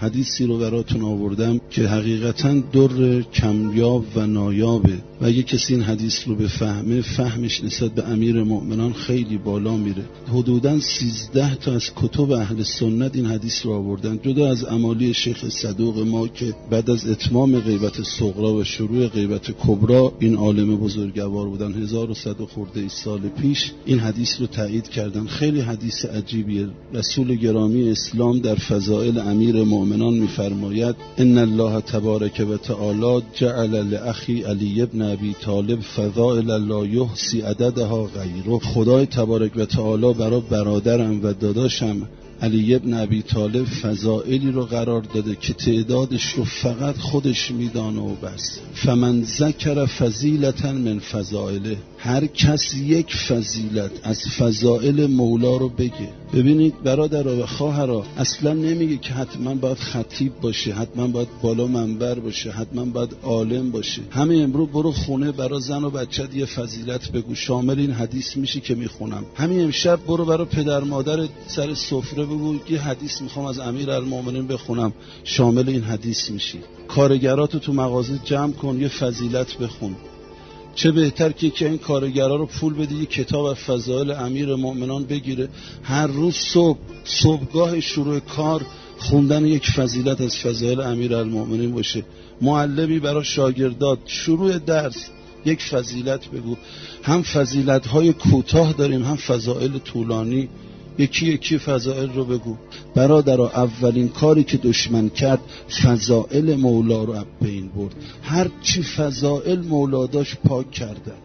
حدیثی رو براتون آوردم که حقیقتاً در کمیاب و نایابه و اگه کسی این حدیث رو بفهمه، فهمش نسبت به امیر مؤمنان خیلی بالا میره. حدوداً 13 تا از کتب اهل سنت این حدیث رو آوردن، جدا از امالی شیخ صدوق ما که بعد از اتمام غیبت صغرا و شروع غیبت کبرا این عالم بزرگوار بودن 1100 خورده سال پیش این حدیث رو تایید کردن. خیلی حدیث عجیبیه. رسول گرامی اسلام در فضائل امیر مؤمنان میفرماید ان الله تبارک و تعالی جعل لاخی علی ابن ابی طالب فضائل لا یحصی عددها غیره. خدای تبارک و تعالی برای برادرم و داداشم علی ابن ابی طالب فضائلی رو قرار داده که تعدادش رو فقط خودش میدانه و بس. فمن ذکر فضیلتا من فضائله، هر کس یک فضیلت از فضائل مولا رو بگه. ببینید برادرها و خواهرها، اصلا نمیگه که حتما باید خطیب باشه، حتما باید بالا منبر باشه، حتما باید عالم باشه. همین امروز برو خونه برای زن و بچت یه فضیلت بگو، شامل این حدیث میشی که میخونم. همین امشب برو برای پدر مادر سر سفره بگو یه حدیث میخوام از امیرالمومنین بخونم، شامل این حدیث میشی. کارگراتو تو مغازه جمع کن یه فضیلت بخون. چه بهتر که این کارگرها رو پول بدی یه کتاب از فضائل امیر مؤمنان بگیره، هر روز صبحگاه شروع کار خوندن یک فضیلت از فضائل امیرالمومنین باشه. معلمی برای شاگردات شروع درس یک فضیلت بگو. هم فضیلت‌های کوتاه داریم هم فضائل طولانی، یکی فضائل رو بگو. برادرها اولین کاری که دشمن کرد فضائل مولا رو بین برد. هر چی فضائل مولا داشت پاک کردن.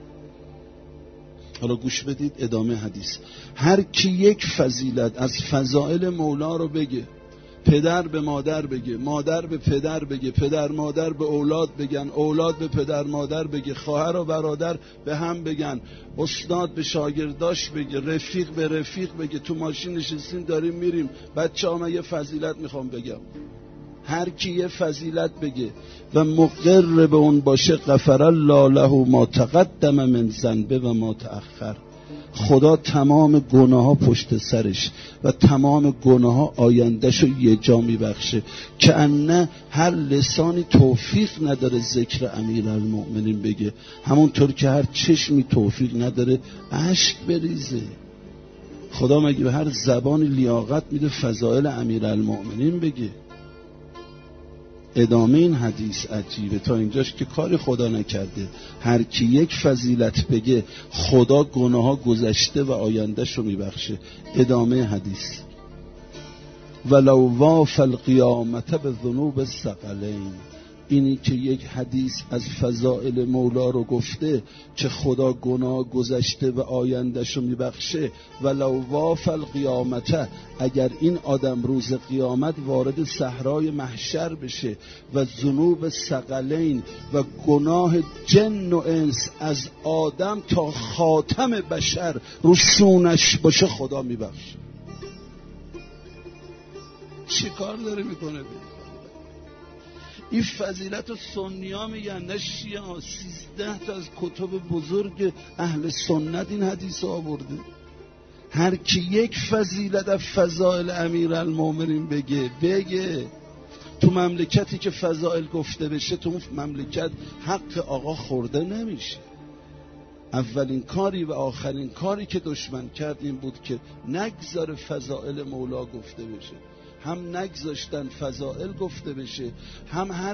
حالا گوش بدید ادامه حدیث. هر کی یک فضیلت از فضائل مولا رو بگه، پدر به مادر بگه، مادر به پدر بگه، پدر مادر به اولاد بگن، اولاد به پدر مادر بگه، خواهر و برادر به هم بگن، استاد به شاگرداش بگه، رفیق به رفیق بگه. تو ماشین نشستیم داریم میریم، بچه‌ها من یه فضیلت میخوام بگم. هر کی یه فضیلت بگه و مقر به اون باشه غفر الله له ما تقدم من ذنبه و ما تأخر. خدا تمام گناه ها پشت سرش و تمام گناه ها آیندهش رو یه جا میبخشه. که انه هر لسانی توفیق نداره ذکر امیرالمؤمنین بگه، همونطور که هر چشمی توفیق نداره اشک بریزه. خدا مگه به هر زبانی لیاقت میده فضائل امیرالمؤمنین بگه؟ ادامه این حدیث عجیبه. تا اینجاش که کاری خدا نکرده. هر کی یک فضیلت بگه خدا گناه ها گذشته و آیندهش رو میبخشه. ادامه حدیث. ولو واف القیامت به ذنوب الثقلین. اینی که یک حدیث از فضائل مولا رو گفته که خدا گناه گذشته و آیندهش رو میبخشه. ولو واف القیامت، اگر این آدم روز قیامت وارد صحرای محشر بشه و ذنوب الثقلین و گناه جن و انس از آدم تا خاتم بشر رو سونش باشه خدا میبخشه. چی کار داره میکنه؟ این فضیلت و سنی ها میگن، نه شیعه ها. 13 تا از کتب بزرگ اهل سنت این حدیث آورده. هر کی یک فضیلت از فضائل امیرالمومنین بگه. تو مملکتی که فضائل گفته بشه تو مملکت حق آقا خورده نمیشه. اولین کاری و آخرین کاری که دشمن کرد این بود که نگذاره فضائل مولا گفته بشه. هم نگذاشتن فضائل گفته بشه، هم هر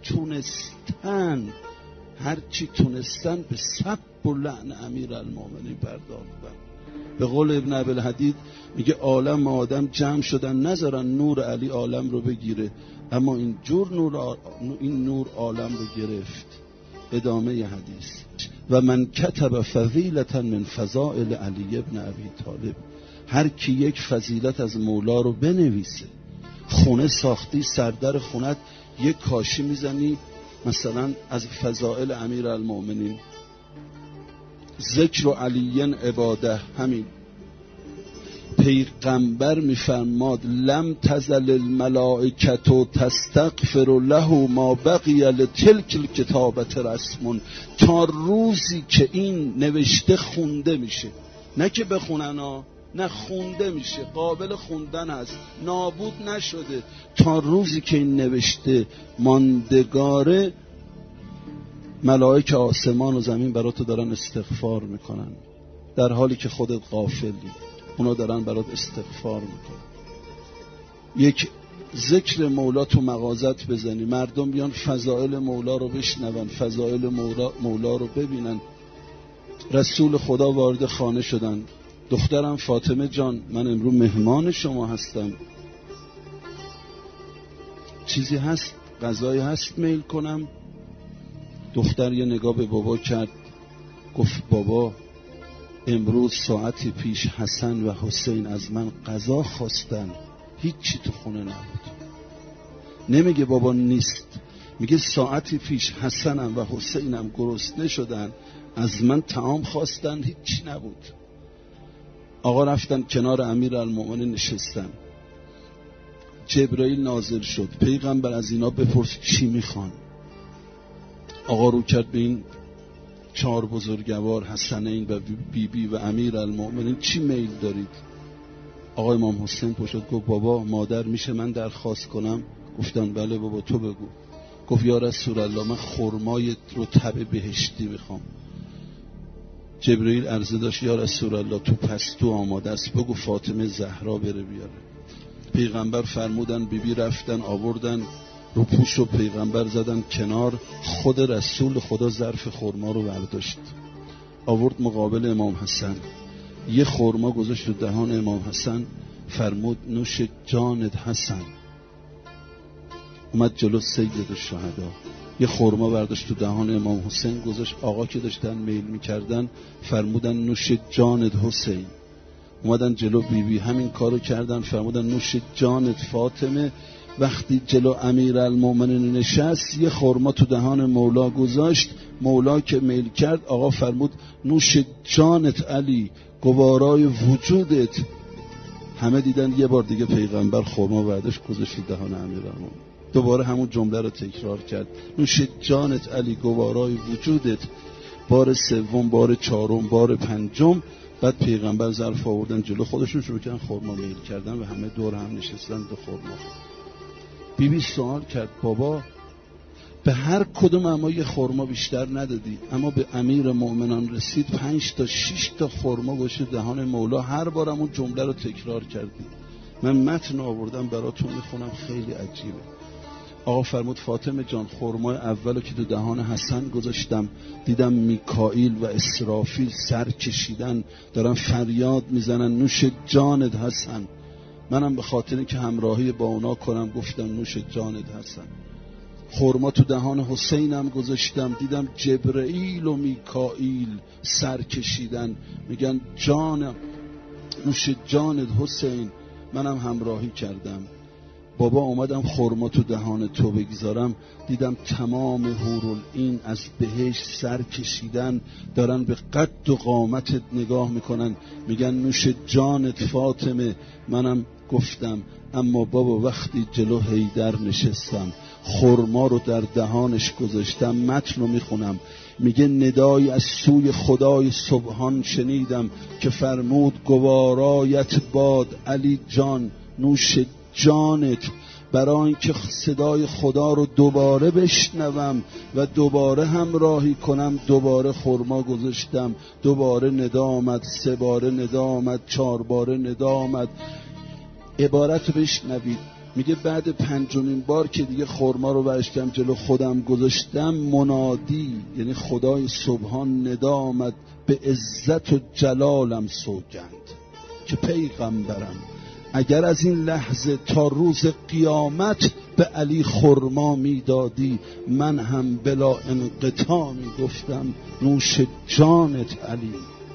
چی تونستن به سب و لعن امیرالمومنین پرداختن. به قول ابن ابوالحدید میگه عالم آدم جمع شدن نذارن نور علی عالم رو بگیره، اما این نور عالم رو گرفت. ادامه حدیث. و من کتب فضیلتا من فضائل علی ابن ابی طالب. هر کی یک فضیلت از مولا رو بنویسه. خونه ساختی، سردر خونت یک کاشی میزنی مثلا از فضائل امیرالمومنین، ذکر علی عباده. همین پیغمبر میفرماد لم تزل الملائکه تستغفر له ما بقی لتلک الکتابه رسم. تا روزی که این نوشته خونده میشه، نه که بخونن ها، نه خونده میشه، قابل خوندن هست، نابود نشده. تا روزی که این نوشته ماندگاره، ملائکه آسمان و زمین برات دارن استغفار میکنن، در حالی که خودت غافلی. اونا دارن برات استغفار میکنن. یک ذکر مولا تو مغازت بزنی، مردم بیان فضائل مولا رو بشنون، فضائل مولا رو ببینن. رسول خدا وارد خانه شدن. دخترم فاطمه جان، من امروز مهمان شما هستم، چیزی هست، غذایی هست میل کنم؟ دختر یه نگاه به بابا کرد، گفت بابا امروز ساعتی پیش حسن و حسین از من غذا خواستن، هیچی تو خونه نبود. نمیگه بابا نیست، میگه ساعتی پیش حسنم و حسینم گرسنه شدن، از من طعام خواستن، هیچی نبود. آقا رفتن کنار امیرالمومنین نشستن. جبرائیل نازل شد. پیغمبر از اینا بپرس چی میخوان. آقا رو کرد به این 4 بزرگوار، حسنین و بیبی و امیرالمومنین، چی میل دارید؟ آقا امام حسین پشت گفت بابا مادر میشه من درخواست کنم؟ گفتن بله بابا تو بگو. گفت یا رسول الله من خرمای رطب بهشتی میخوام. جبرئیل عرضه داشت یا رسول الله تو پستو آماده است، بگو فاطمه زهرا بره بیاره. پیغمبر فرمودن، بیبی رفتن آوردن رو پوش و پیغمبر زدن کنار. خود رسول خدا ظرف خرما رو برداشت آورد مقابل امام حسن، یه خرما گذاشت تو دهان امام حسن، فرمود نوش جانت حسن. اومد جلو سید الشهدا، یه خرما برداشت تو دهان امام حسین گذاشت. آقا که داشتن میل میکردن فرمودن نوش جانت حسین. اومدن جلو بیبی همین کارو کردن، فرمودن نوش جانت فاطمه. وقتی جلو امیرالمومنین نشست، یه خرما تو دهان مولا گذاشت. مولا که میل کرد، آقا فرمود نوش جانت علی، گوارای وجودت. همه دیدن یه بار دیگه پیغمبر خرما برداشت گذاشت تو دهان امیرالمومنین. دوباره همون جمله رو تکرار کرد، نوش جانت علی، گوارای وجودت. بار سوم، بار چهارم، بار پنجم. بعد پیغمبر ظرف آوردن جلو خودشون، شروع کردن خرما میل کردن و همه دور هم نشستن دو خرما. بیبی سوال کرد بابا به هر کدوم اما یه خرما بیشتر ندادی، اما به امیر مؤمنان رسید 5 تا 6 تا خرما گذاشت دهان مولا، هر بارم اون جمله رو تکرار کردی. من متن آوردم براتون میخونم، خیلی عجیبه. آقا فرمود فاطمه جان خرمای اولو که تو دهان حسن گذاشتم، دیدم میکائیل و اسرافیل سر کشیدن دارن فریاد میزنن نوش جانت حسن. منم به خاطر که همراهی با اونا کنم گفتم نوش جانت حسن. خرما تو دهان حسینم گذاشتم، دیدم جبرئیل و میکائیل سر کشیدن میگن جانم نوش جانت حسین. منم همراهی کردم. بابا اومدم خرما تو دهان تو بگذارم، دیدم تمام حورالعین از بهشت سر کشیدن دارن به قد و قامتت نگاه میکنن میگن نوش جانت فاطمه. منم گفتم اما بابا وقتی جلو حیدر نشستم خرما رو در دهانش گذاشتم. متن رو میخونم، میگه ندای از سوی خدای سبحان شنیدم که فرمود گوارایت باد علی جان نوش جانت. برای اینکه صدای خدا رو دوباره بشنوم و دوباره همراهی کنم، دوباره خرما گذاشتم. دوباره ندا آمد، 3 باره ندا آمد، 4 باره ندا آمد. عبارت بشنوید، میگه بعد 5مین بار که دیگه خرما رو برشتم جلو خودم گذاشتم، منادی یعنی خدای سبحان ندا آمد به عزت و جلالم سوگند که پیغمبرم اگر از این لحظه تا روز قیامت به علی خرما میدادی، من هم بلا انقطاع میگفتم نوش جانت علی.